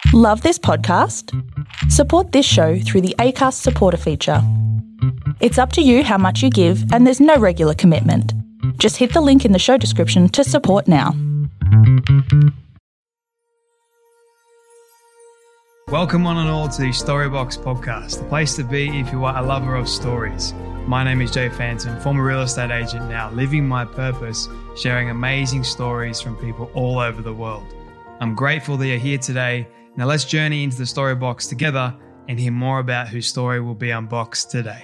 Love this podcast? Support this show through the Acast supporter feature. It's up to you how much you give, and there's no regular commitment. Just hit the link in the show description to support now. Welcome one and all to the Storybox podcast, the place to be if you are a lover of stories. My name is Jay Phantom, former real estate agent now, living my purpose, sharing amazing stories from people all over the world. I'm grateful that you're here today. Now let's journey into the Storybox together and hear more about whose story will be unboxed today.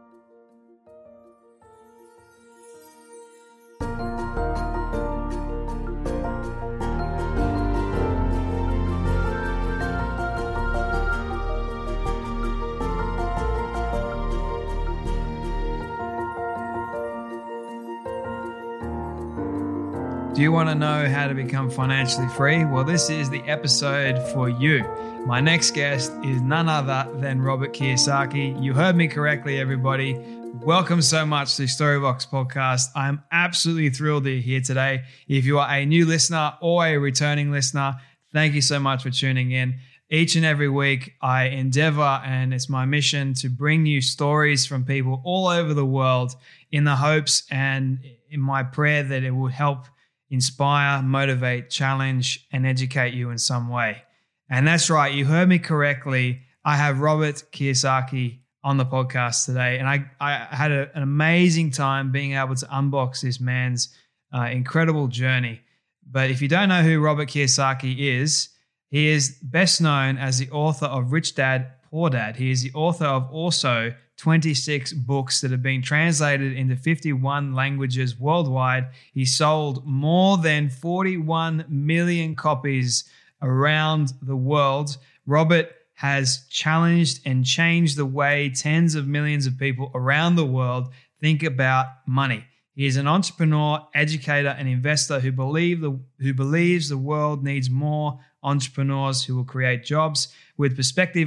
Do you want to know how to become financially free? Well, this is the episode for you. My next guest is none other than Robert Kiyosaki. You heard me correctly, everybody. Welcome so much to the Storybox podcast. I'm absolutely thrilled that you're here today. If you are a new listener or a returning listener, thank you so much for tuning in. Each and every week, I endeavor, and it's my mission to bring you stories from people all over the world in the hopes and in my prayer that it will help inspire, motivate, challenge, and educate you in some way. And that's right, you heard me correctly. I have Robert Kiyosaki on the podcast today, and I had an amazing time being able to unbox this man's incredible journey. But if you don't know who Robert Kiyosaki is, he is best known as the author of Rich Dad, Poor Dad. He is the author of also 26 books that have been translated into 51 languages worldwide. He sold more than 41 million copies around the world. Robert has challenged and changed the way tens of millions of people around the world think about money. He is an entrepreneur, educator, and investor who believes the world needs more entrepreneurs who will create jobs with perspectives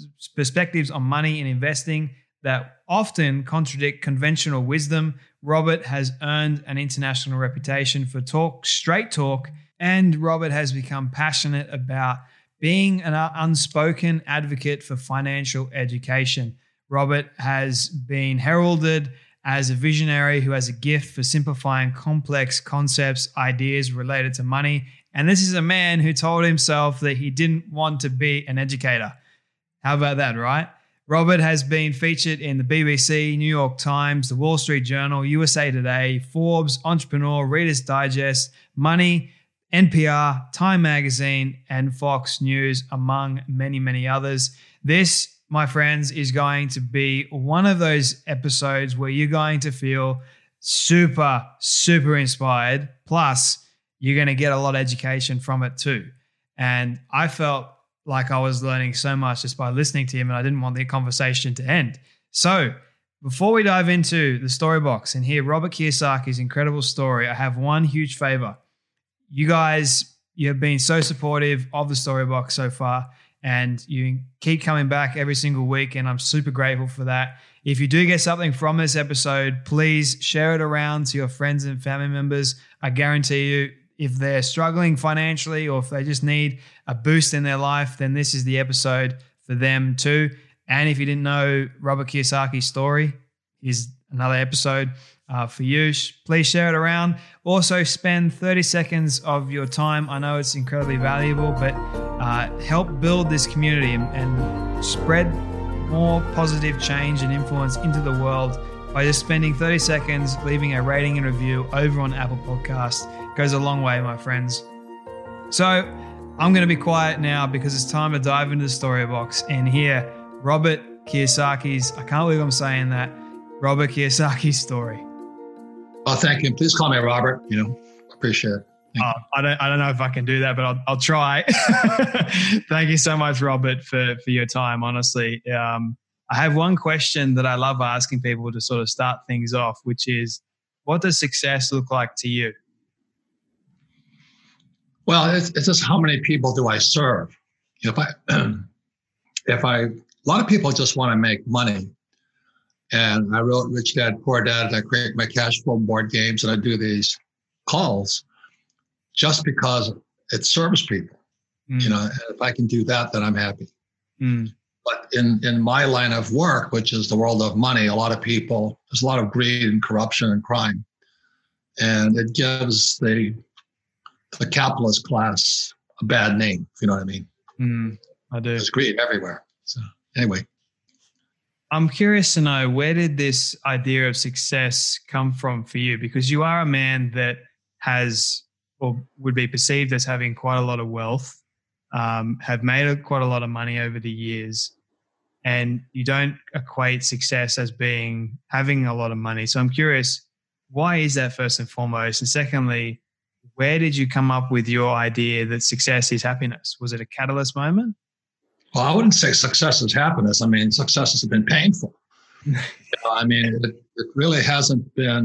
on money and investing that often contradict conventional wisdom. Robert has earned an international reputation for straight talk, and Robert has become passionate about being an unspoken advocate for financial education. Robert has been heralded as a visionary who has a gift for simplifying complex concepts, ideas related to money. And this is a man who told himself that he didn't want to be an educator. How about that, right? Robert has been featured in the BBC, New York Times, the Wall Street Journal, USA Today, Forbes, Entrepreneur, Reader's Digest, Money, NPR, Time Magazine, and Fox News, among many, many others. This, my friends, is going to be one of those episodes where you're going to feel super, super inspired. Plus, you're going to get a lot of education from it too. And I felt like I was learning so much just by listening to him, and I didn't want the conversation to end. So before we dive into the Storybox and hear Robert Kiyosaki's incredible story, I have one huge favor. You guys, you have been so supportive of the Storybox so far, and you keep coming back every single week, and I'm super grateful for that. If you do get something from this episode, please share it around to your friends and family members. I guarantee you, if they're struggling financially or if they just need a boost in their life, then this is the episode for them too. And if you didn't know Robert Kiyosaki's story, here's another episode for you. Please share it around. Also, spend 30 seconds of your time. I know it's incredibly valuable, but help build this community and spread more positive change and influence into the world by just spending 30 seconds, leaving a rating and review over on Apple Podcasts. Goes a long way, my friends. So I'm going to be quiet now because it's time to dive into the Storybox and hear Robert Kiyosaki's, I can't believe I'm saying that, Robert Kiyosaki's story. Oh, thank you. Please call me Robert. Appreciate it. I don't know if I can do that, but I'll try. Thank you so much, Robert, for your time. Honestly, I have one question that I love asking people to sort of start things off, which is, what does success look like to you? Well, it's just how many people do I serve? A lot of people just want to make money. And I wrote Rich Dad, Poor Dad, and I create my cash flow board games, and I do these calls just because it serves people. You know, if I can do that, then I'm happy. Mm. But in my line of work, which is the world of money, there's a lot of greed and corruption and crime. And it gives the capitalist class a bad name, if you know what I mean. I do. There's greed everywhere. So anyway. I'm curious to know, where did this idea of success come from for you? Because you are a man that has, or would be perceived as having, quite a lot of wealth, have made quite a lot of money over the years, and you don't equate success as having a lot of money. So I'm curious, why is that, first and foremost? And secondly, where did you come up with your idea that success is happiness? Was it a catalyst moment? Well, I wouldn't say success is happiness. I mean, success has been painful. I mean, it really hasn't been,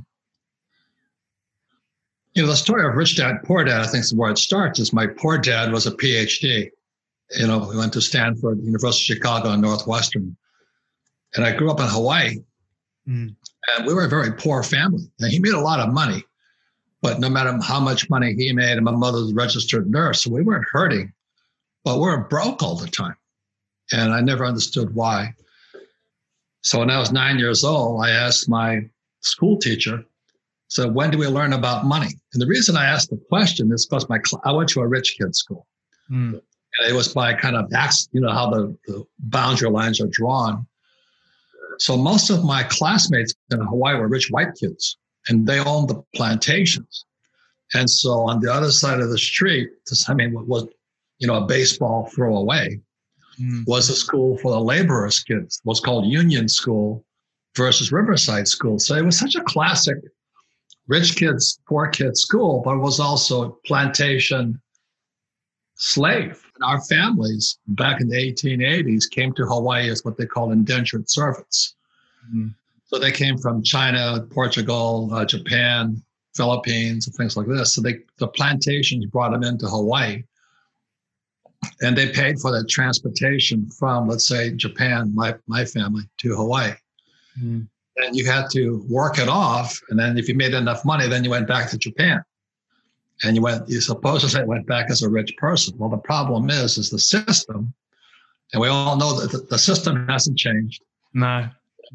the story of Rich Dad, Poor Dad, I think is where it starts, is my poor dad was a PhD. He went to Stanford, University of Chicago, and Northwestern. And I grew up in Hawaii. And we were a very poor family. And he made a lot of money. But no matter how much money he made, and my mother was a registered nurse, so we weren't hurting. But we were broke all the time. And I never understood why. So when I was 9 years old, I asked my school teacher, so when do we learn about money? And the reason I asked the question is because I went to a rich kid school. And it was by kind of, how the boundary lines are drawn. So most of my classmates in Hawaii were rich white kids, and they owned the plantations. And so on the other side of the street, what was, a baseball throw away, was a school for the laborers' kids. It was called Union School versus Riverside School. So it was such a classic rich kids, poor kids school, but it was also a plantation slave. And our families back in the 1880s came to Hawaii as what they call indentured servants. So they came from China, Portugal, Japan, Philippines, and things like this. So the plantations brought them into Hawaii. And they paid for the transportation from, let's say, Japan, my family, to Hawaii. And you had to work it off. And then if you made enough money, then you went back to Japan. And you supposedly went back as a rich person. Well, the problem is the system. And we all know that the system hasn't changed. No.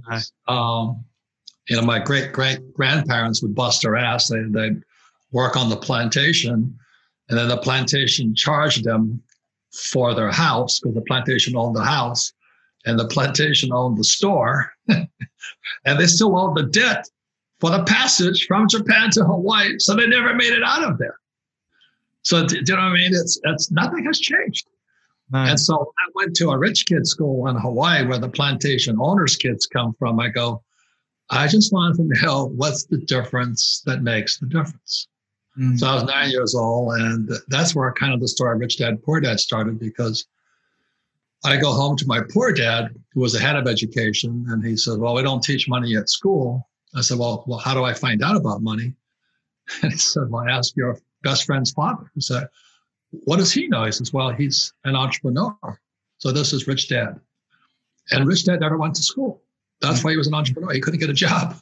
My great-great-grandparents would bust their ass. They'd work on the plantation. And then the plantation charged them for their house, because the plantation owned the house and the plantation owned the store. And they still owned the debt for the passage from Japan to Hawaii. So they never made it out of there. So do you know what I mean? It's nothing has changed. Nice. And so I went to a rich kid school in Hawaii where the plantation owners' kids come from. I go, I just wanted to know what's the difference that makes the difference. So I was 9 years old, and that's where kind of the story of Rich Dad, Poor Dad started, because I go home to my poor dad, who was the head of education, and he said, well, we don't teach money at school. I said, well, how do I find out about money? And he said, well, ask your best friend's father. I said, what does he know? He says, well, he's an entrepreneur. So this is Rich Dad. And Rich Dad never went to school. That's why he was an entrepreneur. He couldn't get a job.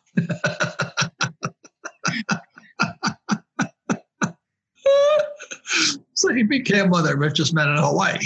So he became one of the richest men in Hawaii.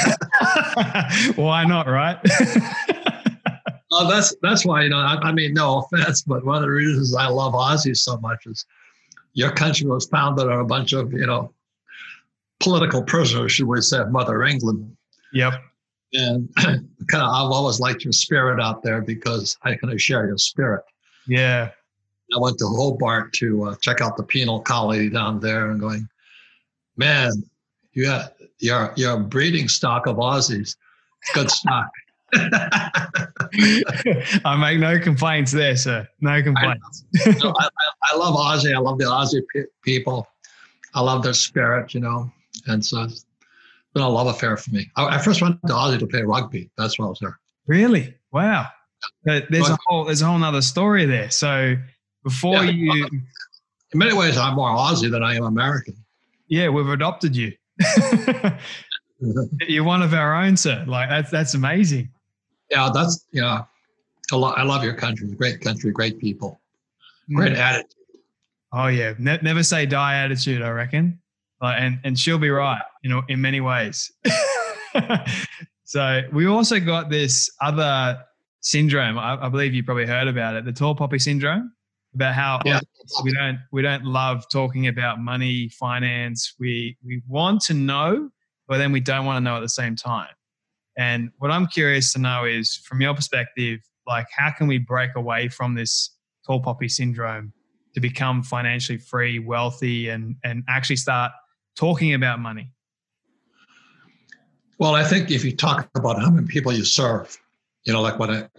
Why not, right? Well, that's why, I mean, no offense, but one of the reasons I love Aussie so much is your country was founded on a bunch of, political prisoners, should we say, of Mother England. Yep. And I've always liked your spirit out there, because I can share your spirit. Yeah. I went to Hobart to check out the penal colony down there, and going, man, you're a breeding stock of Aussies. Good stock. I make no complaints there, sir. No complaints. I love Aussie. I love the Aussie people. I love their spirit, and so it's been a love affair for me. I first went to Aussie to play rugby. That's why I was there. Really? Wow. There's a whole nother story there. So before you... In many ways, I'm more Aussie than I am American. Yeah, we've adopted you. You're one of our own, sir. Like that's amazing. Yeah, that's I love your country. Great country, great people, great attitude. Oh yeah, never say die attitude. I reckon. And she'll be right, in many ways. So we also got this other syndrome. I believe you probably heard about it, the tall poppy syndrome, about how we don't love talking about money, finance. We want to know, but then we don't want to know at the same time. And what I'm curious to know is, from your perspective, like, how can we break away from this tall poppy syndrome to become financially free, wealthy, and actually start talking about money? Well, I think if you talk about how many people you serve, like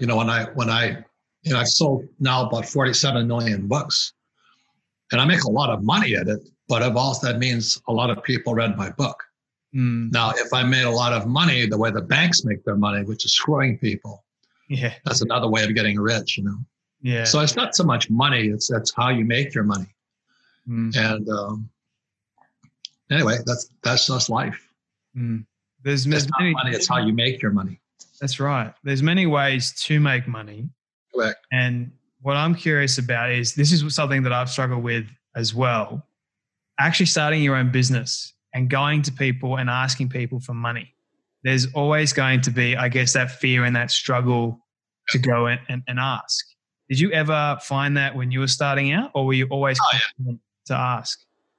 I've sold now about 47 million books, and I make a lot of money at it, but that means a lot of people read my book. Now, if I made a lot of money the way the banks make their money, which is screwing people, that's another way of getting rich, Yeah. So it's not so much money; that's how you make your money. And anyway, that's just life. It's not money; it's how you make your money. That's right. There's many ways to make money. Correct. And what I'm curious about is, this is something that I've struggled with as well. Actually starting your own business and going to people and asking people for money. There's always going to be, I guess, that fear and that struggle to go and ask. Did you ever find that when you were starting out, or were you always confident to ask?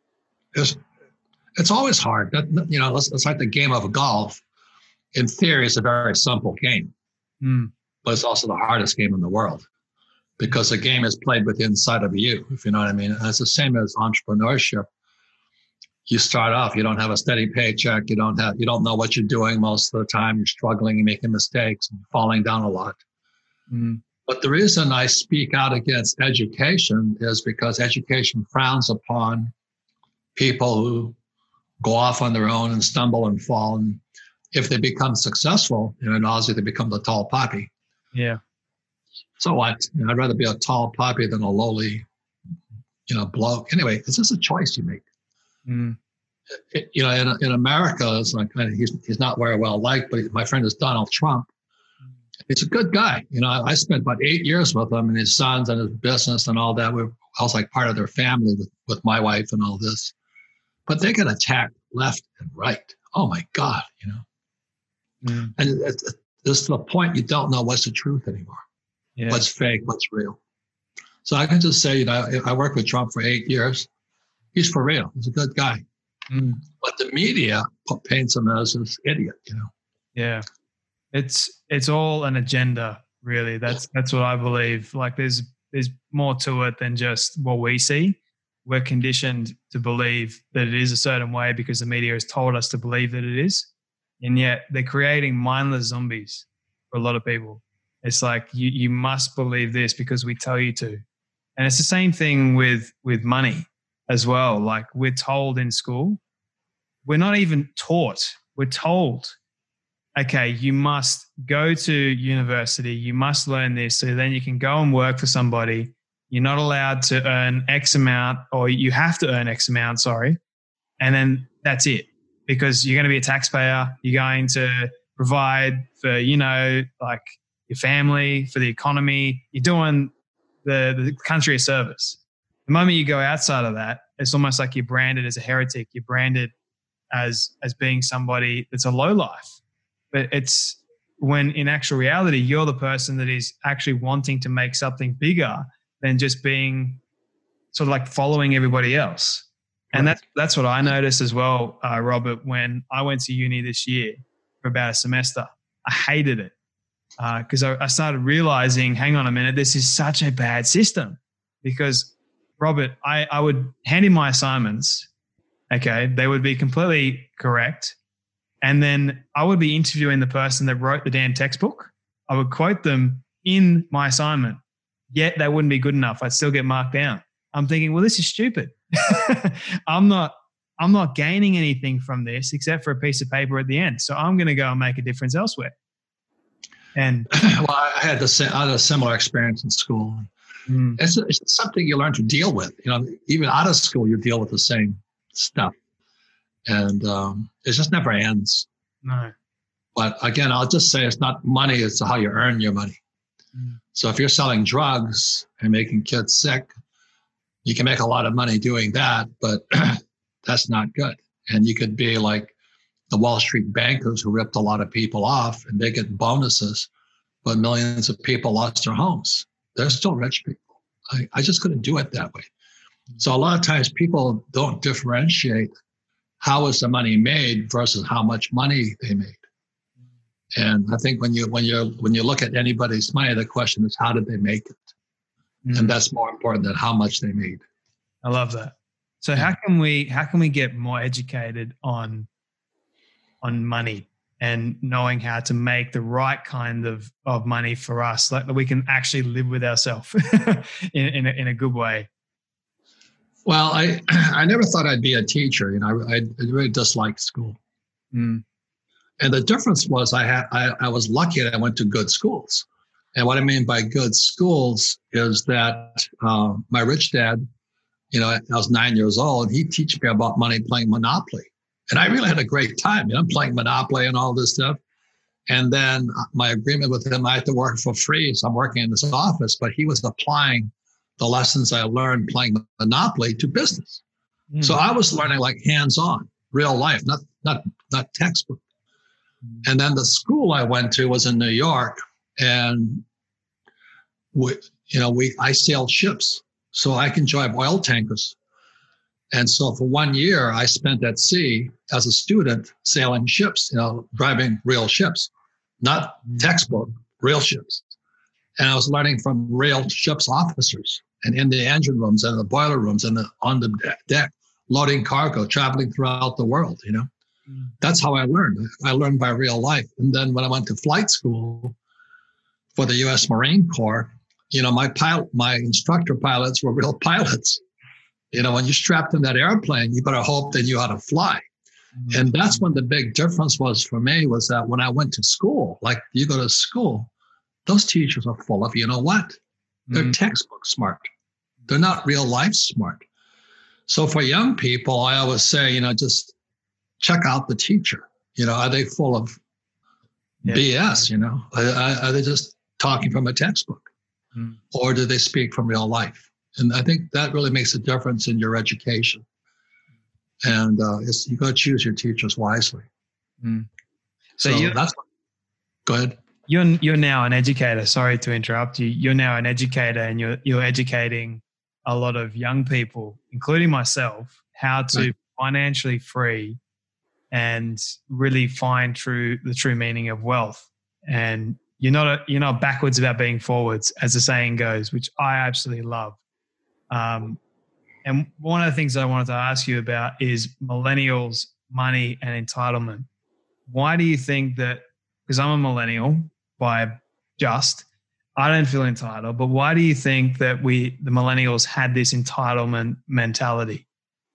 It's always hard. It's like the game of golf. In theory, it's a very simple game, but it's also the hardest game in the world, because the game is played with the inside of you, if you know what I mean. And it's the same as entrepreneurship. You start off, you don't have a steady paycheck. You don't know what you're doing most of the time. You're struggling, you're making mistakes, and falling down a lot. But the reason I speak out against education is because education frowns upon people who go off on their own and stumble and fall. And if they become successful, in Aussie, they become the tall poppy. Yeah. So what? I'd rather be a tall poppy than a lowly, bloke. Anyway, it's just a choice you make. In America, it's like, he's not very well liked, but my friend is Donald Trump. He's a good guy. I spent about 8 years with him and his sons and his business and all that. I was like part of their family with my wife and all this. But they get attacked left and right. Oh my God, And this is the point, you don't know what's the truth anymore. Yeah. What's fake, what's real. So I can just say, I worked with Trump for 8 years. He's for real. He's a good guy. But the media paints him as this idiot, Yeah. It's all an agenda, really. That's what I believe. Like, there's more to it than just what we see. We're conditioned to believe that it is a certain way because the media has told us to believe that it is. And yet they're creating mindless zombies for a lot of people. It's like, you must believe this because we tell you to. And it's the same thing with money as well. Like, we're told in school, we're not even taught. We're told, okay, you must go to university. You must learn this so then you can go and work for somebody. You're not allowed to earn X amount, or you have to earn X amount, sorry. And then that's it, because you're going to be a taxpayer. You're going to provide for, like your family, for the economy. You're doing the country a service. The moment you go outside of that, it's almost like you're branded as a heretic. You're branded as being somebody that's a lowlife. But it's when in actual reality, you're the person that is actually wanting to make something bigger than just being sort of like following everybody else. And that's what I noticed as well, Robert, when I went to uni this year for about a semester. I hated it because I started realizing, hang on a minute, this is such a bad system. Because, Robert, I would hand in my assignments, okay, they would be completely correct. And then I would be interviewing the person that wrote the damn textbook. I would quote them in my assignment, yet they wouldn't be good enough. I'd still get marked down. I'm thinking, well, this is stupid. I'm not gaining anything from this except for a piece of paper at the end. So I'm going to go and make a difference elsewhere. And well, I had a similar experience in school. It's something you learn to deal with. Even out of school, you deal with the same stuff, and it just never ends. No. But again, I'll just say it's not money; it's how you earn your money. So if you're selling drugs and making kids sick, you can make a lot of money doing that, but that's not good. And you could be like the Wall Street bankers who ripped a lot of people off and they get bonuses, but millions of people lost their homes. They're still rich people. I just couldn't do it that way. So a lot of times people don't differentiate how is the money made versus how much money they made. And I think when you look at anybody's money, the question is how did they make it? And that's more important than how much they made. I love that. So how can we get more educated on money and knowing how to make the right kind of money for us, like that we can actually live with ourselves in a good way? Well, I never thought I'd be a teacher. You know, I really disliked school. And the difference was I was lucky that I went to good schools. And what I mean by good schools is that my rich dad, you know, I was 9 years old, and he'd teach me about money playing Monopoly. And I really had a great time, you know, playing Monopoly and all this stuff. And then my agreement with him, I had to work for free. So I'm working in this office, but he was applying the lessons I learned playing Monopoly to business. So I was learning like hands-on, real life, not textbook. And then the school I went to was in New York, and I sailed ships, so I can drive oil tankers. And so for 1 year, I spent at sea as a student sailing ships, you know, driving real ships, not textbook, real ships. And I was learning from real ships officers and in the engine rooms and the boiler rooms and on the deck, loading cargo, traveling throughout the world, you know. That's how I learned. I learned by real life. And then when I went to flight school for the U.S. Marine Corps, you know, my instructor pilots were real pilots. You know, when you're strapped in that airplane, you better hope they knew how to fly. And that's when the big difference was for me, was that when I went to school, like you go to school, those teachers are full of, you know what? They're textbook smart. They're not real life smart. So for young people, I always say, you know, just check out the teacher. You know, are they full of BS, you know? Are they just talking from a textbook? Or do they speak from real life? And I think that really makes a difference in your education. And you got to choose your teachers wisely. So go ahead. You're now an educator. Sorry to interrupt you. You're now an educator, and you're educating a lot of young people, including myself, how to be financially free and really find the true meaning of wealth. And you're not backwards about being forwards, as the saying goes, which I absolutely love. And one of the things I wanted to ask you about is millennials, money, and entitlement. Why do you think that? Because I'm a millennial I don't feel entitled, but why do you think that the millennials had this entitlement mentality?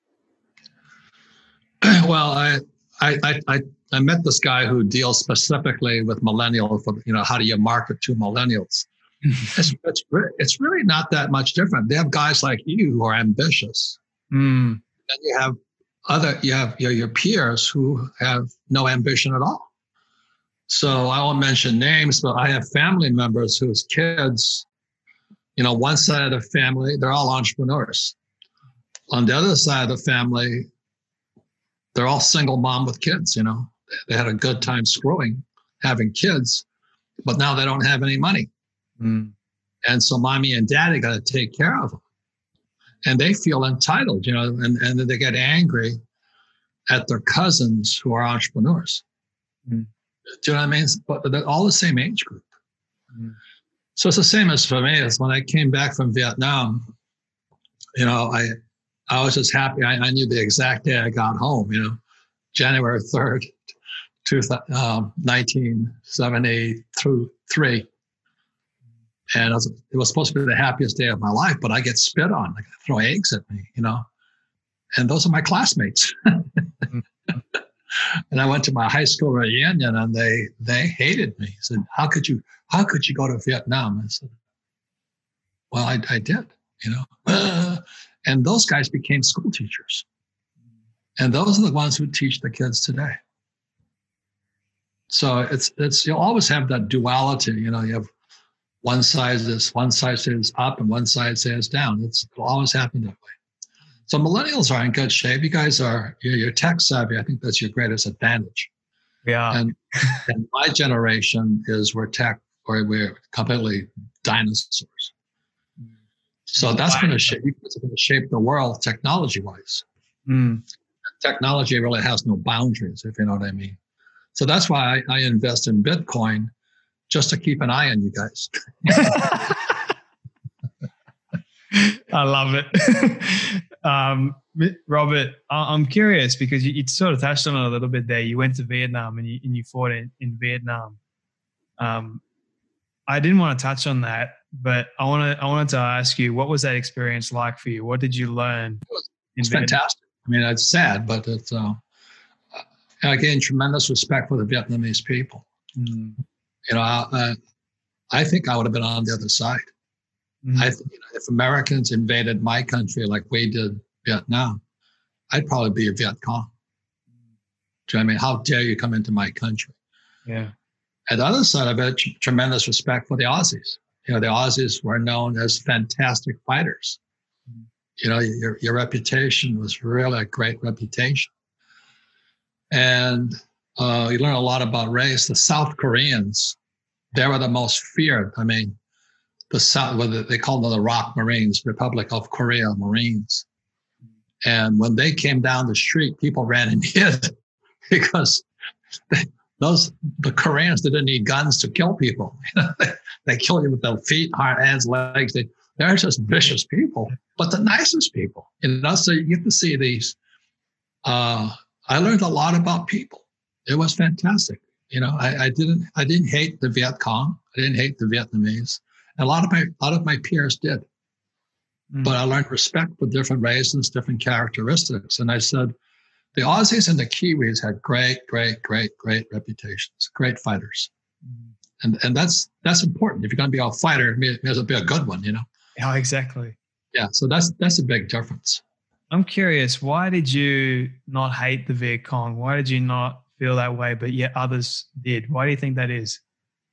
Well, I met this guy who deals specifically with millennials. You know, how do you market to millennials? It's really not that much different. They have guys like you who are ambitious, and you have your peers who have no ambition at all. So I won't mention names, but I have family members whose kids, you know, one side of the family, they're all entrepreneurs. On the other side of the family, they're all single mom with kids, you know. They had a good time screwing, having kids, but now they don't have any money. And so mommy and daddy got to take care of them. And they feel entitled, you know, and then they get angry at their cousins who are entrepreneurs. Do you know what I mean? But they're all the same age group. So it's the same as for me. As when I came back from Vietnam, you know, I was just happy. I knew the exact day I got home, you know, January 3rd, 1973. And it was supposed to be the happiest day of my life, but I get spit on. They throw eggs at me, you know. And those are my classmates. And I went to my high school reunion, and they hated me. Said, "How could you go to Vietnam?" I said, "Well, I did, you know." And those guys became school teachers, and those are the ones who teach the kids today. So it's you'll always have that duality, you know. You have one side says up, and one side says down. It'll always happen that way. So millennials are in good shape. You guys you're tech savvy. I think that's your greatest advantage. Yeah. And my generation we're completely dinosaurs. So that's going to shape the world technology-wise. Technology really has no boundaries, if you know what I mean. So that's why I invest in Bitcoin, just to keep an eye on you guys. I love it. Robert, I'm curious because you sort of touched on it a little bit there. You went to Vietnam and you fought in Vietnam. I didn't want to touch on that, but I wanted to ask you, what was that experience like for you? What did you learn? It's fantastic. I mean, it's sad, but it's I gained tremendous respect for the Vietnamese people. You know, I think I would have been on the other side. If Americans invaded my country like we did Vietnam, I'd probably be a Viet Cong. Do you know what I mean? How dare you come into my country? Yeah. At the other side of it, tremendous respect for the Aussies. You know, the Aussies were known as fantastic fighters. You know, your reputation was really a great reputation. And you learn a lot about race. The South Koreans, they were the most feared. I mean, they called them the ROK Marines, Republic of Korea Marines. And when they came down the street, people ran and hid because the Koreans didn't need guns to kill people. They kill you with their feet, hands, legs. They're just vicious people, but the nicest people. You know, so you get to see these. I learned a lot about people. It was fantastic. You know, I didn't hate the Viet Cong. I didn't hate the Vietnamese. A lot of my peers did. But I learned respect for different races, different characteristics. And I said, the Aussies and the Kiwis had great reputations, great fighters. And that's important. If you're going to be a fighter, it may as well be a good one, you know? Yeah, exactly. Yeah, so that's a big difference. I'm curious, why did you not hate the Viet Cong? Why did you not feel that way, but yet others did? Why do you think that is?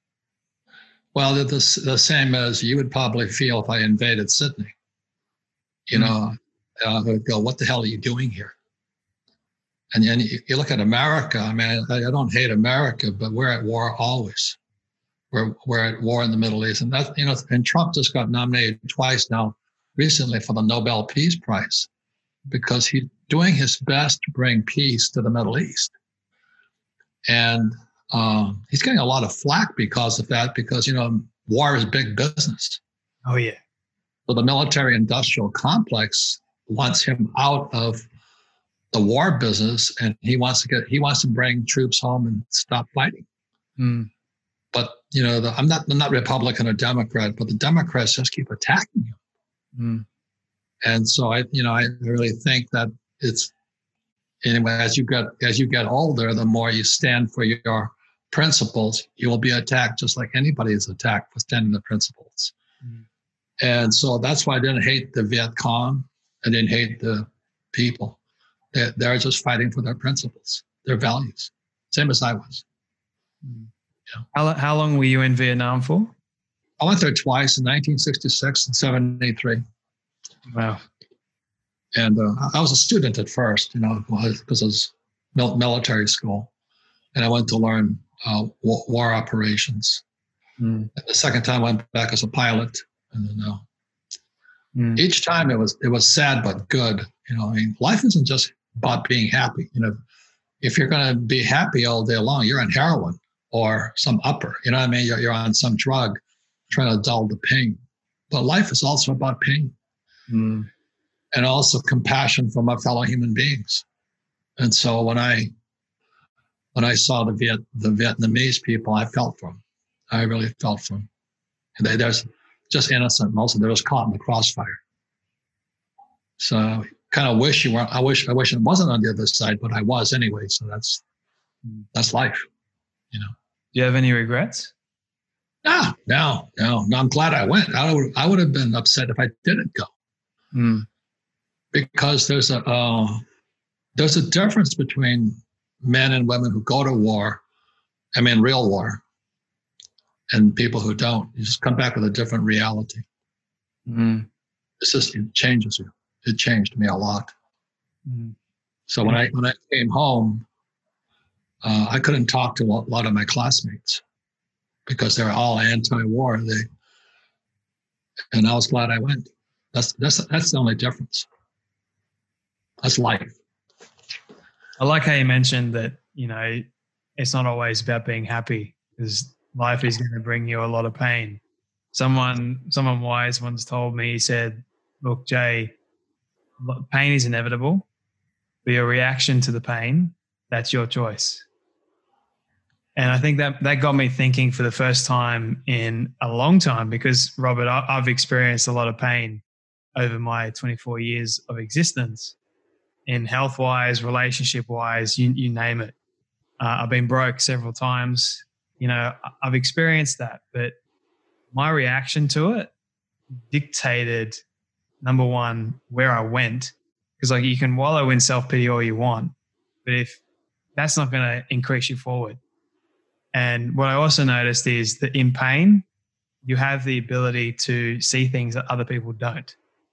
Well, the same as you would probably feel if I invaded Sydney. You know, I would go, what the hell are you doing here? And you look at America. I mean, I don't hate America, but we're at war always. We're at war in the Middle East. And that, you know, and Trump just got nominated twice now recently for the Nobel Peace Prize because he's doing his best to bring peace to the Middle East. And he's getting a lot of flack because of that, because, you know, war is big business. Oh, yeah. So the military-industrial complex wants him out of the war business, and he wants to bring troops home and stop fighting. But you know, I'm not Republican or Democrat, but the Democrats just keep attacking him. And so I really think that it's anyway. As you get older, the more you stand for your principles, you will be attacked just like anybody is attacked for standing the principles. And so that's why I didn't hate the Viet Cong. I didn't hate the people. They're just fighting for their principles, their values, same as I was. Yeah. How long were you in Vietnam for? I went there twice, in 1966 and 73. Wow. And I was a student at first, you know, because it was military school. And I went to learn war operations. And the second time I went back as a pilot. And then, each time it was sad but good. You know, I mean, life isn't just about being happy. You know, if you're going to be happy all day long, you're on heroin or some upper. You know what I mean? You're on some drug trying to dull the pain. But life is also about pain, and also compassion for my fellow human beings. And so when I saw the Vietnamese people, I felt for them. I really felt for them. And they're just innocent. Most of them were just caught in the crossfire. So I kind of wish you weren't. I wish it wasn't on the other side, but I was anyway. So that's life, you know. Do you have any regrets? No. I'm glad I went. I would have been upset if I didn't go, because there's a difference between men and women who go to war, I mean real war, and people who don't. You just come back with a different reality. It changes you. it changed me a lot. Mm. So when I came home, I couldn't talk to a lot of my classmates because they were all anti-war. And I was glad I went. That's the only difference. That's life. I like how you mentioned that, you know, it's not always about being happy, because life is going to bring you a lot of pain. Someone wise once told me, he said, look, Jay, pain is inevitable, but your reaction to the pain, that's your choice. And I think that got me thinking for the first time in a long time, because, Robert, I've experienced a lot of pain over my 24 years of existence, in health-wise, relationship-wise, you name it. I've been broke several times. You know, I've experienced that, but my reaction to it dictated, number one, where I went. Because like, you can wallow in self-pity all you want, but if that's not going to increase you forward. And what I also noticed is that in pain, you have the ability to see things that other people don't.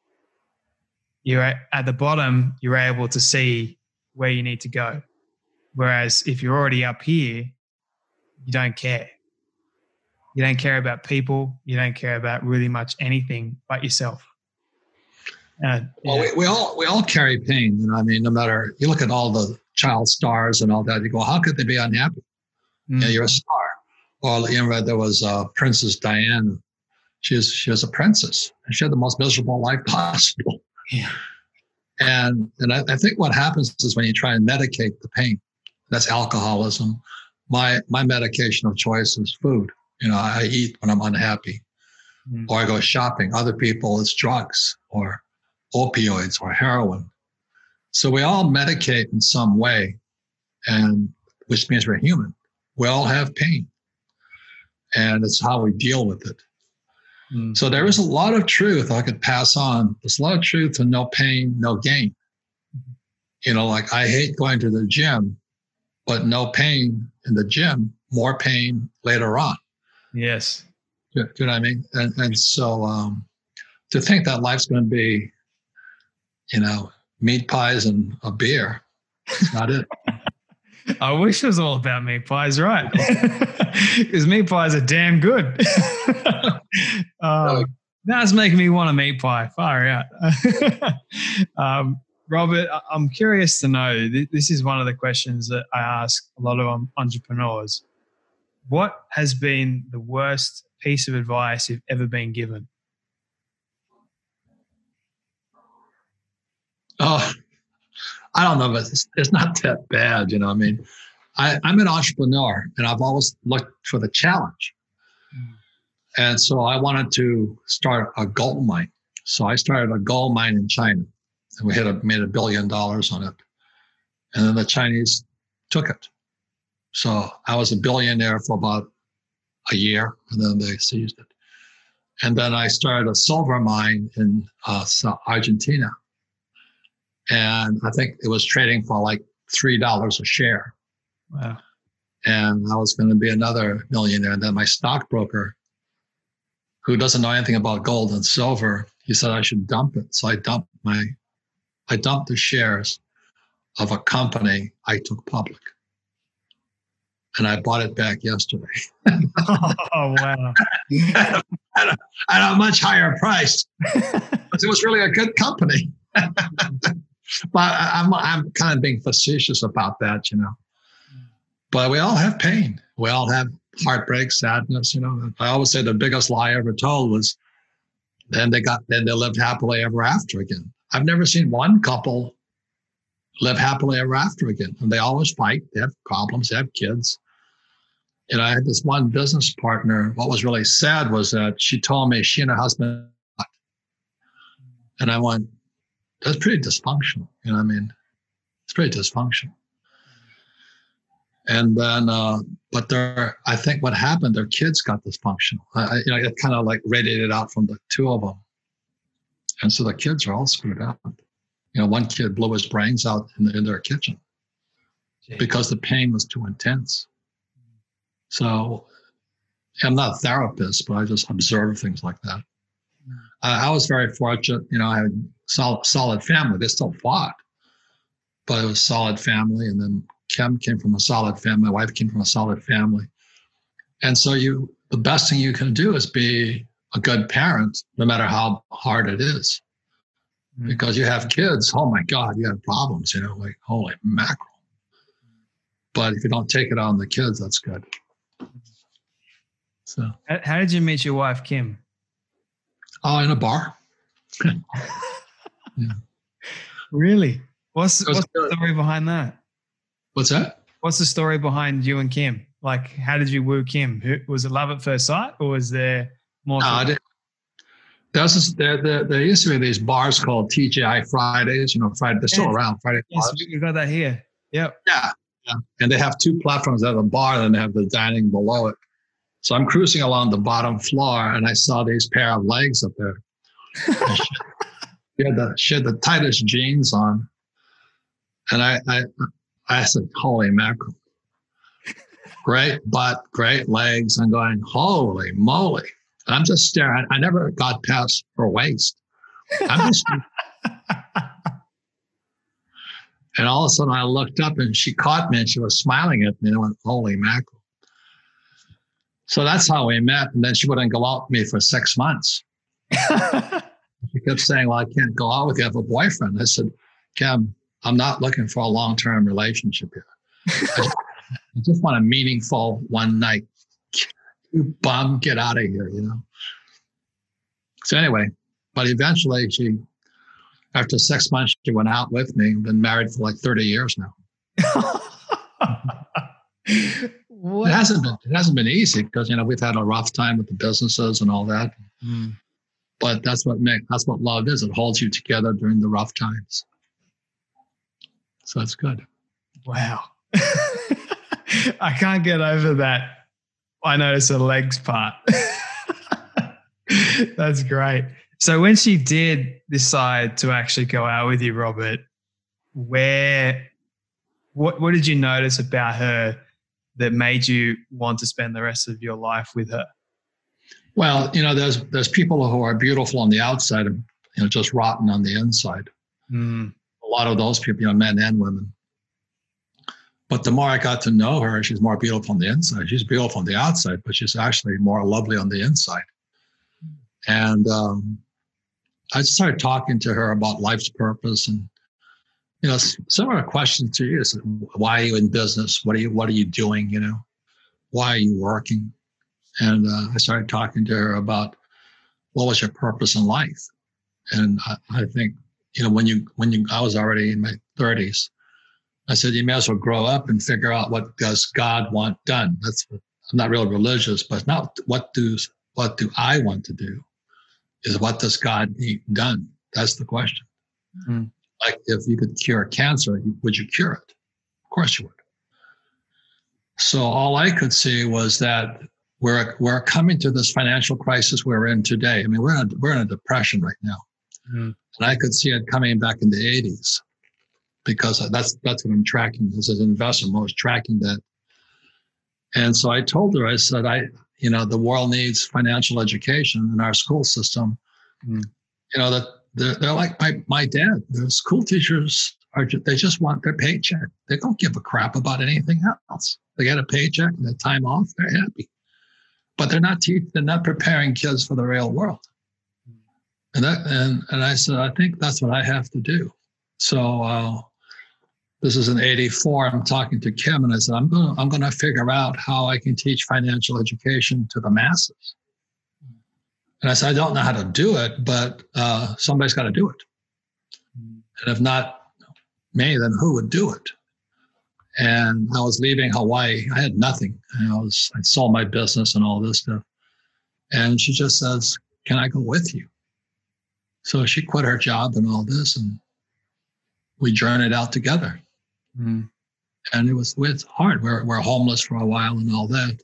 You're at the bottom, you're able to see where you need to go. Whereas if you're already up here, you don't care. You don't care about people. You don't care about really much anything but yourself. Well, we all carry pain. You know, I mean, no matter, you look at all the child stars and all that, you go, how could they be unhappy? Mm. Yeah, you're a star. Or you know, there was Princess Diana. She was a princess, and she had the most miserable life possible. Yeah. And I think what happens is when you try and medicate the pain, that's alcoholism. My medication of choice is food. You know, I eat when I'm unhappy, or I go shopping. Other people, it's drugs or opioids or heroin. So we all medicate in some way, and which means we're human. We all have pain, and it's how we deal with it. So there is a lot of truth I could pass on. There's a lot of truth to no pain, no gain. You know, like I hate going to the gym, but no pain in the gym, more pain later on. Yes. Do you know what I mean? And so to think that life's going to be, you know, meat pies and a beer, it's not it. I wish it was all about meat pies, right? Because meat pies are damn good. Now it's making me want a meat pie. Far out. Robert, I'm curious to know, this is one of the questions that I ask a lot of entrepreneurs. What has been the worst piece of advice you've ever been given? Oh, I don't know, but it's not that bad. You know, I mean, I'm an entrepreneur, and I've always looked for the challenge. And so I wanted to start a gold mine. So I started a gold mine in China, and we made $1 billion on it. And then the Chinese took it. So I was a billionaire for about a year, and then they seized it. And then I started a silver mine in Argentina. And I think it was trading for like $3 a share. Wow. And I was going to be another millionaire. And then my stockbroker, who doesn't know anything about gold and silver, he said I should dump it. So I dumped the shares of a company I took public. And I bought it back yesterday. Oh, wow. at a much higher price. But it was really a good company. But I'm kind of being facetious about that, you know. But we all have pain. We all have heartbreak, sadness, you know. I always say the biggest lie I ever told was then they lived happily ever after again. I've never seen one couple live happily ever after again. And they always fight. They have problems. They have kids. And I had this one business partner. What was really sad was that she told me she and her husband, and I went, that's pretty dysfunctional. You know what I mean? It's pretty dysfunctional. And then, but I think what happened, their kids got dysfunctional. You know, it kind of like radiated out from the two of them. And so the kids are all screwed up. You know, one kid blew his brains out in their kitchen because the pain was too intense. So I'm not a therapist, but I just observe things like that. I was very fortunate. I had solid family. They still fought, but it was solid family. And then Kim came from a solid family. My wife came from a solid family. And so the best thing you can do is be a good parent, no matter how hard it is. Because you have kids, oh my God, you have problems, like holy mackerel. But if you don't take it on the kids, that's good. So, how did you meet your wife, Kim? Oh, in a bar. Yeah. Really? What's the story behind that? What's that? What's the story behind you and Kim? Like, how did you woo Kim? Was it love at first sight, or was there more? No, there used to be these bars called TGI Fridays. Friday, they're still around. Friday. Yes, bars. we got that here. Yep. Yeah. And they have two platforms. They have a bar, and they have the dining below it. So I'm cruising along the bottom floor, and I saw these pair of legs up there. She had the tightest jeans on, and I said, "Holy mackerel! Great butt, great legs." I'm going, "Holy moly!" And I'm just staring. I never got past her waist. I'm just, and all of a sudden I looked up and she caught me and she was smiling at me and I went, "Holy mackerel." So that's how we met. And then she wouldn't go out with me for 6 months. She kept saying, "Well, I can't go out with you. I have a boyfriend." I said, "Kim, I'm not looking for a long-term relationship here. I just want a meaningful one night. You bum, get out of here, So anyway, but eventually after 6 months, she went out with me. Been married for like 30 years now. It hasn't been easy because, we've had a rough time with the businesses and all that. Mm. But that's what love is. It holds you together during the rough times. So that's good. Wow. I can't get over that. I noticed the legs part. That's great. So when she did decide to actually go out with you, Robert, what did you notice about her that made you want to spend the rest of your life with her? Well, there's people who are beautiful on the outside and just rotten on the inside. Mm. A lot of those people, men and women. But the more I got to know her, she's more beautiful on the inside. She's beautiful on the outside, but she's actually more lovely on the inside. And I started talking to her about life's purpose, and similar questions to you. Is, why are you in business? What are you doing? Why are you working? And I started talking to her about what was your purpose in life. And I think when I was already in my 30s. I said, you may as well grow up and figure out what does God want done. I'm not real religious, but not what do I want to do, is what does God need done? That's the question. Mm-hmm. Like if you could cure cancer, would you cure it? Of course you would. So all I could see was that we're coming to this financial crisis we're in today. I mean, we're in a depression right now. Mm-hmm. And I could see it coming back in the 80s. Because that's what I'm tracking as an investor. I'm always tracking that. And so I told her, I said, the world needs financial education in our school system. Mm. That they're like my dad. The school teachers they just want their paycheck. They don't give a crap about anything else. They get a paycheck and the time off, they're happy. But they're not preparing kids for the real world. And I said, I think that's what I have to do. So this is in '84. I'm talking to Kim, and I said, I'm going to figure out how I can teach financial education to the masses. And I said, I don't know how to do it, but somebody's got to do it. And if not me, then who would do it? And I was leaving Hawaii. I had nothing. I sold my business and all this stuff. And she just says, "Can I go with you?" So she quit her job and all this, and we journeyed out together. Mm. And it's hard. We're homeless for a while and all that.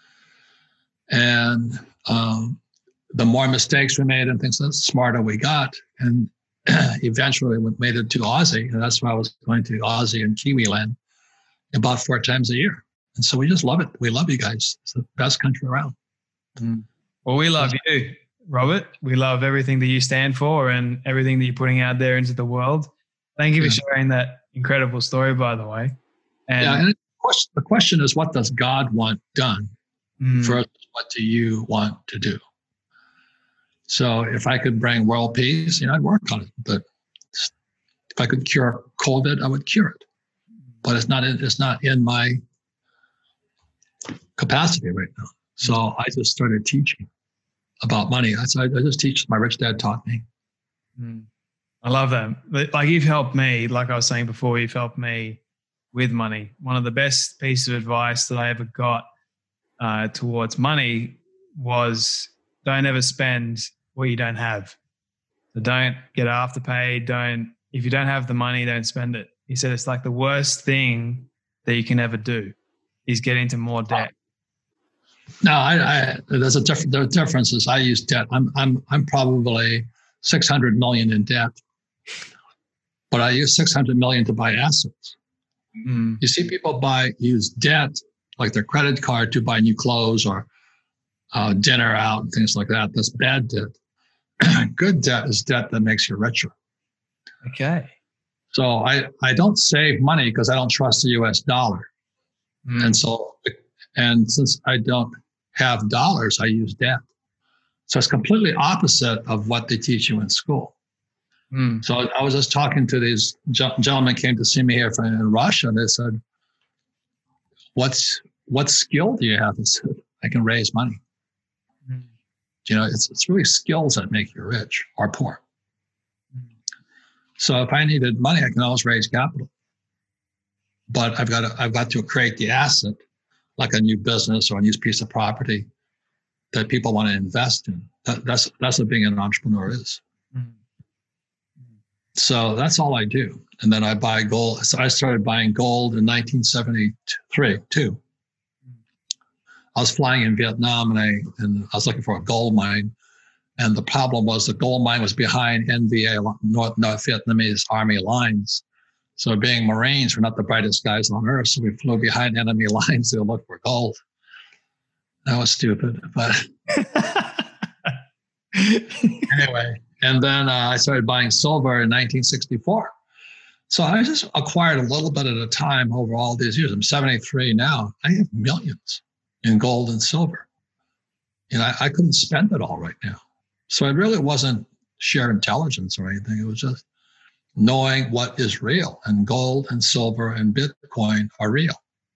And the more mistakes we made and things, the smarter we got. And eventually we made it to Aussie. And that's why I was going to Aussie and Kiwi land about 4 times a year. And so we just love it. We love you guys. It's the best country around. Mm. Well, we love you. Robert. We love everything that you stand for and everything that you're putting out there into the world. Thank you for sharing that incredible story, by the way. And the question is, what does God want done versus what do you want to do? So if I could bring world peace, I'd work on it. But if I could cure COVID, I would cure it. But it's not in my capacity right now. So I just started teaching about money. I just teach. My rich dad taught me. I love that. Like, you've helped me, like I was saying before, you've helped me with money. One of the best pieces of advice that I ever got towards money was, don't ever spend what you don't have. So don't get afterpaid. If you don't have the money, don't spend it. He said it's like the worst thing that you can ever do is get into more debt. No, there's there are differences. I use debt. I'm probably 600 million in debt, but I use 600 million to buy assets. You see people use debt, like their credit card, to buy new clothes or dinner out and things like that. That's bad debt. Good debt is debt that makes you richer. Okay. So I don't save money because I don't trust the US dollar. And since I don't have dollars, I use debt. So it's completely opposite of what they teach you in school. So I was just talking to these gentlemen came to see me here in Russia, and they said, what skill do you have? I said, I can raise money. It's really skills that make you rich or poor. So if I needed money, I can always raise capital. But I've got to create the asset, like a new business or a new piece of property that people want to invest in. That's what being an entrepreneur is. So that's all I do. And then I buy gold. So I started buying gold in 1973 too. I was flying in Vietnam and I was looking for a gold mine. And the problem was the gold mine was behind NVA, North Vietnamese Army lines. So being Marines, we're not the brightest guys on earth. So we flew behind enemy lines to look for gold. That was stupid. But anyway, and then I started buying silver in 1964. So I just acquired a little bit at a time over all these years. I'm 73 now. I have millions in gold and silver. I couldn't spend it all right now. So it really wasn't sheer intelligence or anything. It was just knowing what is real, and gold and silver and Bitcoin are real.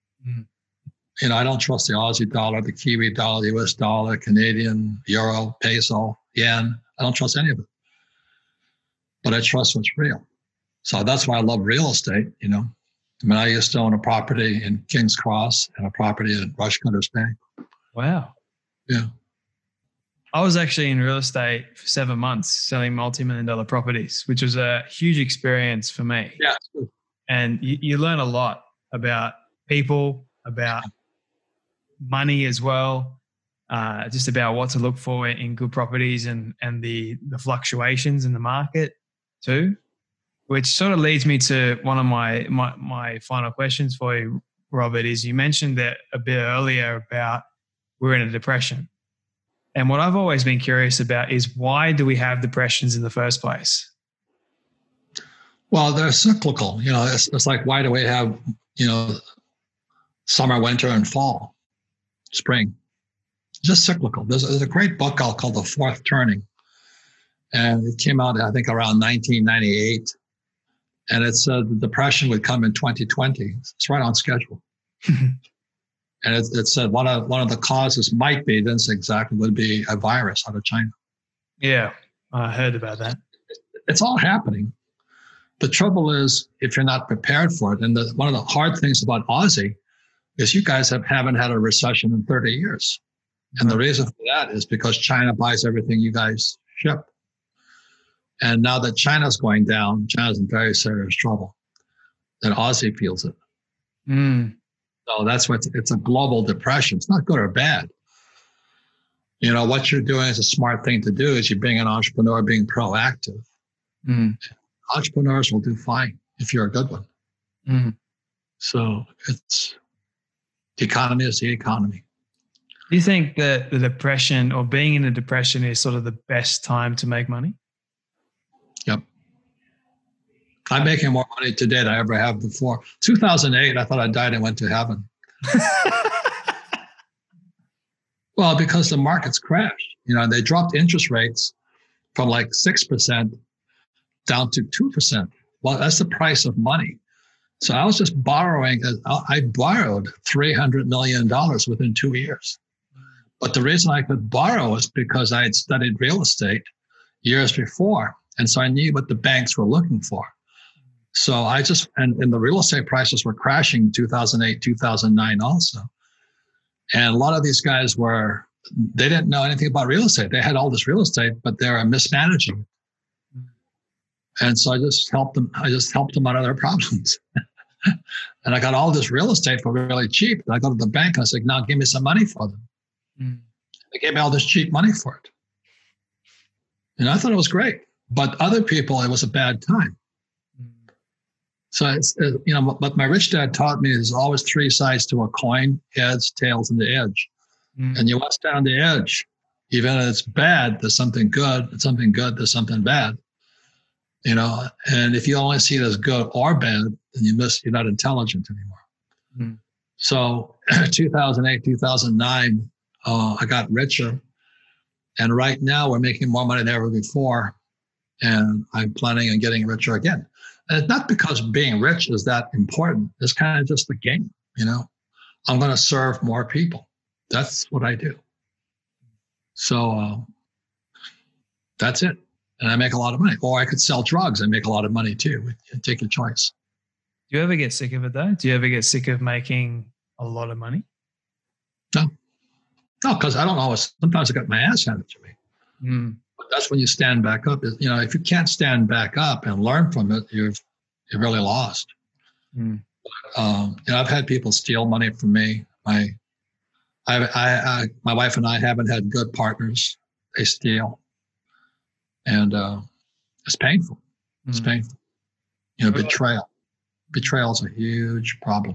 I don't trust the Aussie dollar, the Kiwi dollar, the US dollar, Canadian, euro, peso, yen. I don't trust any of it. But I trust what's real. So that's why I love real estate, I used to own a property in King's Cross and a property in Rush Cutters Bank. Wow. Yeah. I was actually in real estate for 7 months selling multi-million-dollar properties, which was a huge experience for me. Yeah. And you learn a lot about people, about money as well, just about what to look for in good properties and the fluctuations in the market too, which sort of leads me to one of my final questions for you, Robert, is you mentioned that a bit earlier about we're in a depression. And what I've always been curious about is, why do we have depressions in the first place? Well, they're cyclical. It's like, why do we have, summer, winter, and fall, spring? Just cyclical. There's a great book called The Fourth Turning. And it came out, I think, around 1998. And it said the depression would come in 2020. It's right on schedule. And it said one of the causes might be, didn't say exactly, would be a virus out of China. Yeah, I heard about that. It's all happening. The trouble is, if you're not prepared for it, and one of the hard things about Aussie is you guys haven't had a recession in 30 years. And the reason for that is because China buys everything you guys ship. And now that China's going down, China's in very serious trouble. Then Aussie feels it. So that's it's a global depression. It's not good or bad. What you're doing is a smart thing to do, is you're being an entrepreneur, being proactive. Entrepreneurs will do fine if you're a good one. So the economy is the economy. Do you think that the depression or being in a depression is sort of the best time to make money? Yep. I'm making more money today than I ever have before. 2008, I thought I died and went to heaven. Well, because the markets crashed. They dropped interest rates from like 6% down to 2%. Well, that's the price of money. So I was just borrowing. I borrowed $300 million within 2 years. But the reason I could borrow is because I had studied real estate years before. And so I knew what the banks were looking for. So and the real estate prices were crashing in 2008, 2009 also. And a lot of these guys they didn't know anything about real estate. They had all this real estate, but they were mismanaging. And so I just helped them out of their problems. And I got all this real estate for really cheap. And I go to the bank and I said, now give me some money for them. They gave me all this cheap money for it. And I thought it was great. But other people, it was a bad time. So, what my rich dad taught me is always three sides to a coin: heads, tails, and the edge. And you want to stay on the edge. Even if it's bad, there's something good. If something good, there's something bad. And if you only see it as good or bad, then you're not intelligent anymore. So 2008, 2009, I got richer. And right now we're making more money than ever before. And I'm planning on getting richer again. And it's not because being rich is that important. It's kind of just a game, I'm going to serve more people. That's what I do. So that's it. And I make a lot of money. Or I could sell drugs and make a lot of money too. Take your choice. Do you ever get sick of it though? Do you ever get sick of making a lot of money? No, because I don't always. Sometimes I got my ass handed to me. But that's when you stand back up. If you can't stand back up and learn from it, you're really lost. I've had people steal money from me. My wife and I haven't had good partners. They steal. And it's painful. It's painful. Betrayal. Betrayal is a huge problem.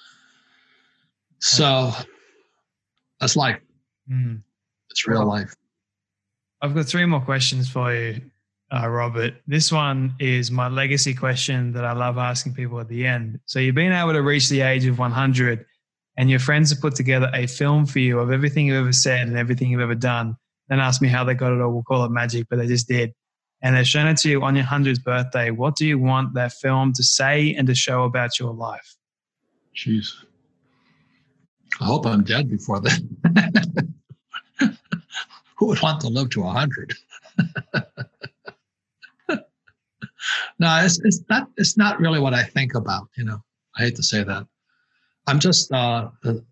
So that's life. It's real life. I've got 3 more questions for you, Robert. This one is my legacy question that I love asking people at the end. So you've been able to reach the age of 100 and your friends have put together a film for you of everything you've ever said and everything you've ever done. Then ask me how they got it, or we'll call it magic, but they just did. And they've shown it to you on your 100th birthday. What do you want that film to say and to show about your life? Jeez. I hope I'm dead before then. Who would want to live to 100? No, it's not really what I think about, I hate to say that. I'm just, I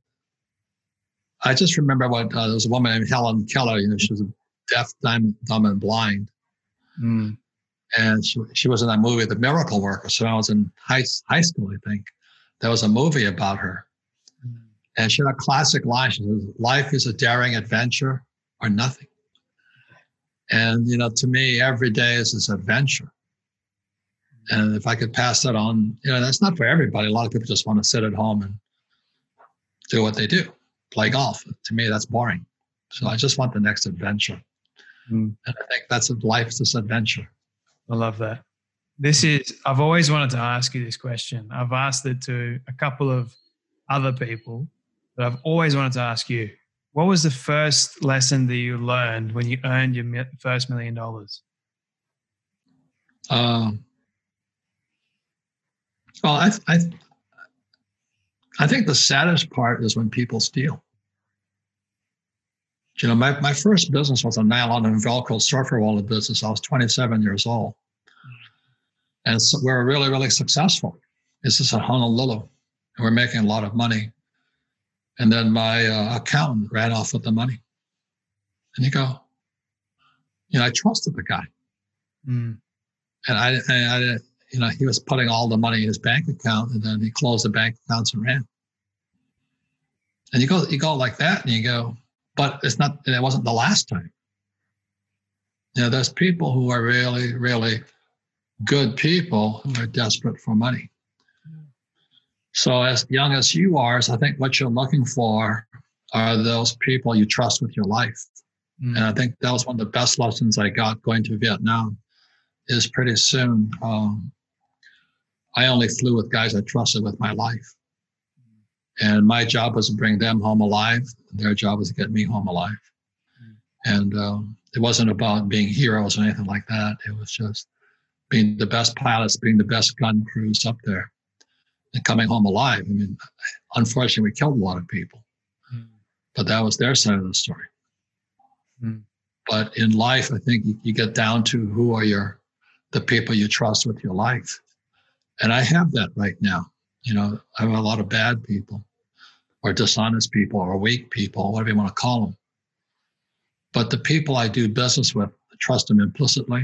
just remember there was a woman named Helen Keller, she was deaf, dumb, and blind. And she was in that movie, The Miracle Worker. So I was in high school, I think. There was a movie about her. And she had a classic line. She says, life is a daring adventure or nothing. And, to me, every day is this adventure. And if I could pass that on, that's not for everybody. A lot of people just want to sit at home and do what they do, play golf. To me, that's boring. So I just want the next adventure. And I think that's what life is, this adventure. I love that. I've always wanted to ask you this question. I've asked it to a couple of other people, but I've always wanted to ask you, what was the first lesson that you learned when you earned your first $1 million? Well, I think the saddest part is when people steal. My first business was a nylon and Velcro surfer wallet business. I was 27 years old. And so we were really, really successful. This is in Honolulu. And we're making a lot of money. And then my accountant ran off with the money. And you go, I trusted the guy. And I he was putting all the money in his bank account, and then he closed the bank accounts and ran. And you go like that, and you go, but it wasn't the last time. There's people who are really, really good people who are desperate for money. So as young as you are, I think what you're looking for are those people you trust with your life. And I think that was one of the best lessons I got going to Vietnam. Is pretty soon, I only flew with guys I trusted with my life. And my job was to bring them home alive. Their job was to get me home alive. And it wasn't about being heroes or anything like that. It was just being the best pilots, being the best gun crews up there and coming home alive. I mean, unfortunately, we killed a lot of people, but that was their side of the story. But in life, I think you get down to who are the people you trust with your life. And I have that right now. You know, I have a lot of bad people or dishonest people or weak people, whatever you want to call them. But the people I do business with, I trust them implicitly.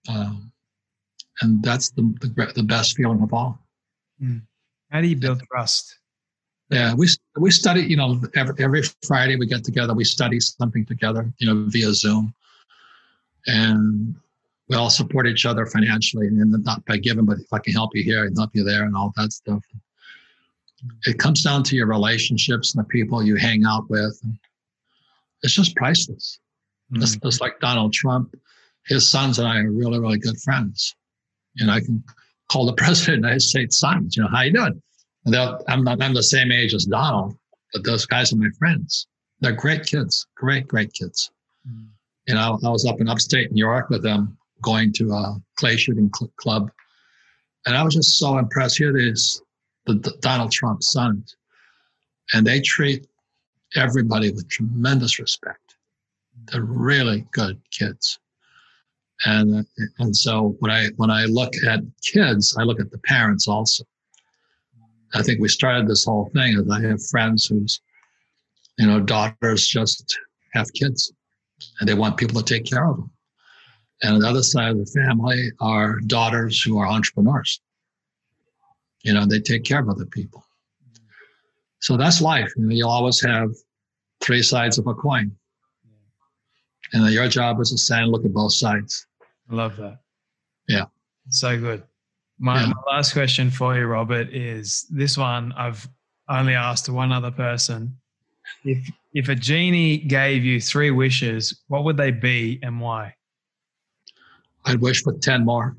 And that's the best feeling of all. How do you build trust? Yeah, we study, you know, every Friday we get together, we study something together, you know, via Zoom. And we all support each other financially, and not by giving, but if I can help you here, I can help you there, and all that stuff. It comes down to your relationships and the people you hang out with. It's just priceless. It's like Donald Trump. His sons and I are really, really good friends. And I can call the president of the United States sons, you know, how you doing? And I'm the same age as Donald, but those guys are my friends. They're great kids, great kids. You know, I was up in upstate New York with them, going to a clay shooting club. And I was just so impressed. Here it is, the Donald Trump sons. And they treat everybody with tremendous respect. They're really good kids. And so when I look at kids, I look at the parents also. I think we started this whole thing as I have friends whose, you know, daughters just have kids and they want people to take care of them. And on the other side of the family are daughters who are entrepreneurs. You know, they take care of other people. So that's life. You know, you'll always have three sides of a coin. And your job is to stand and look at both sides. I love that. Yeah. So good. My last question for you, Robert, is this one I've only asked to one other person. If a genie gave you 3 wishes, what would they be and why? I'd wish for 10 more.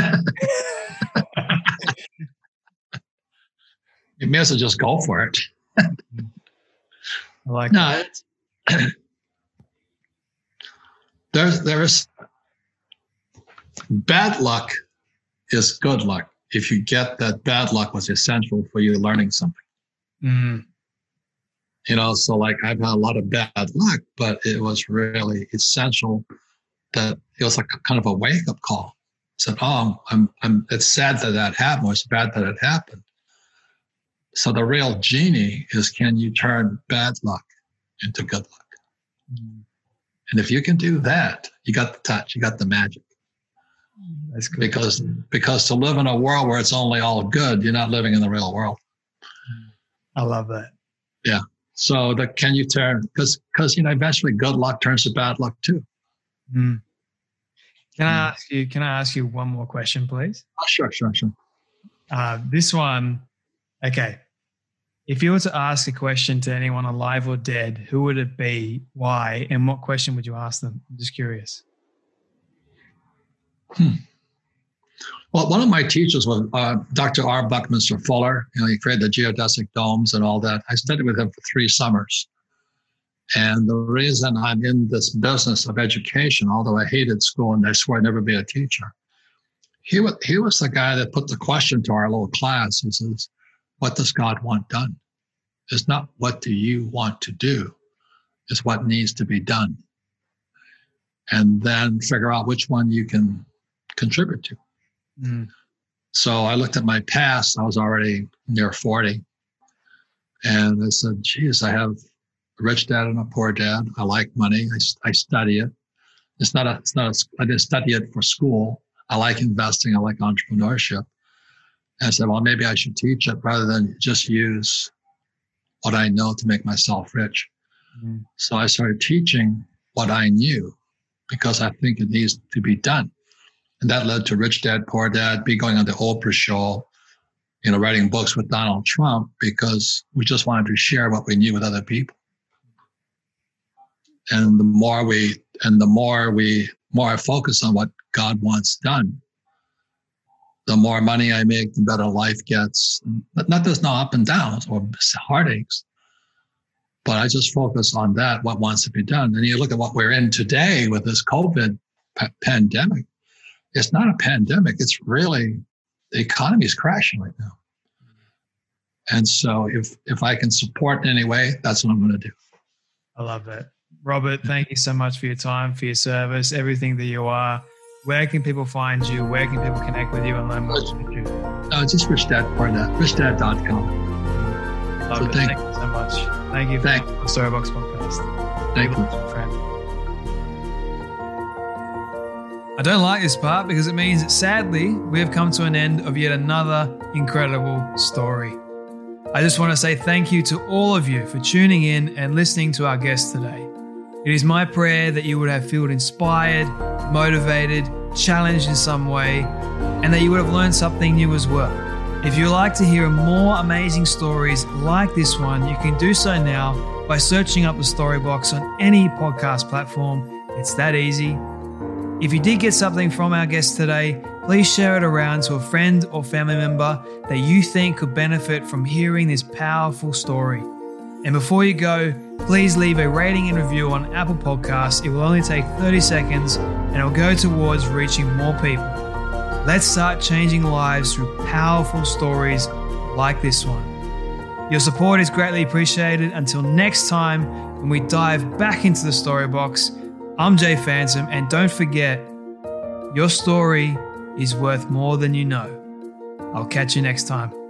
You may as well just go for it. I like that. There's bad luck is good luck if you get that bad luck was essential for you learning something. You know, so like I've had a lot of bad luck, but it was really essential that it was like a kind of a wake-up call. Said, oh, it's sad that happened, or it's bad that it happened. So the real genie is, can you turn bad luck into good luck? And if you can do that, you got the touch, you got the magic. That's good. Because to live in a world where it's only all good, you're not living in the real world. I love that. Yeah. So can you turn, because you know, eventually good luck turns to bad luck too. Can I ask you one more question, please? Oh, sure. This one, okay. If you were to ask a question to anyone alive or dead, who would it be, why, and what question would you ask them? I'm just curious. Well, one of my teachers was Dr. R. Buckminster Fuller. You know, he created the geodesic domes and all that. I studied with him for 3 summers. And the reason I'm in this business of education, although I hated school and I swore I'd never be a teacher, he was the guy that put the question to our little class. He says, what does God want done? It's not what do you want to do, it's what needs to be done. And then figure out which one you can contribute to. So I looked at my past. I was already near 40. And I said, geez, I have a rich dad and a poor dad. I like money. I study it. I didn't study it for school. I like investing. I like entrepreneurship. And I said, well, maybe I should teach it rather than just use what I know to make myself rich. So I started teaching what I knew because I think it needs to be done. And that led to Rich Dad, Poor Dad, be going on the Oprah show, you know, writing books with Donald Trump because we just wanted to share what we knew with other people. And the more I focus on what God wants done, the more money I make, the better life gets. But not there's no up and downs or heartaches, but I just focus on that, what wants to be done. And you look at what we're in today with this COVID pandemic. It's not a pandemic. It's really, the economy is crashing right now. And so if I can support in any way, that's what I'm going to do. I love that. Robert, thank you so much for your time, for your service, everything that you are. Where can people find you? Where can people connect with you and learn more about you? Just richdad.com. So thank you so much. Thank you for the Storybox podcast. Thank you. Friend. I don't like this part because it means that sadly we have come to an end of yet another incredible story. I just want to say thank you to all of you for tuning in and listening to our guest today. It is my prayer that you would have felt inspired, motivated, challenged in some way, and that you would have learned something new as well. If you'd like to hear more amazing stories like this one, you can do so now by searching up the Storybox on any podcast platform. It's that easy. If you did get something from our guest today, please share it around to a friend or family member that you think could benefit from hearing this powerful story. And before you go, please leave a rating and review on Apple Podcasts. It will only take 30 seconds and it will go towards reaching more people. Let's start changing lives through powerful stories like this one. Your support is greatly appreciated. Until next time, when we dive back into the Storybox, I'm Jay Phantom, and don't forget, your story is worth more than you know. I'll catch you next time.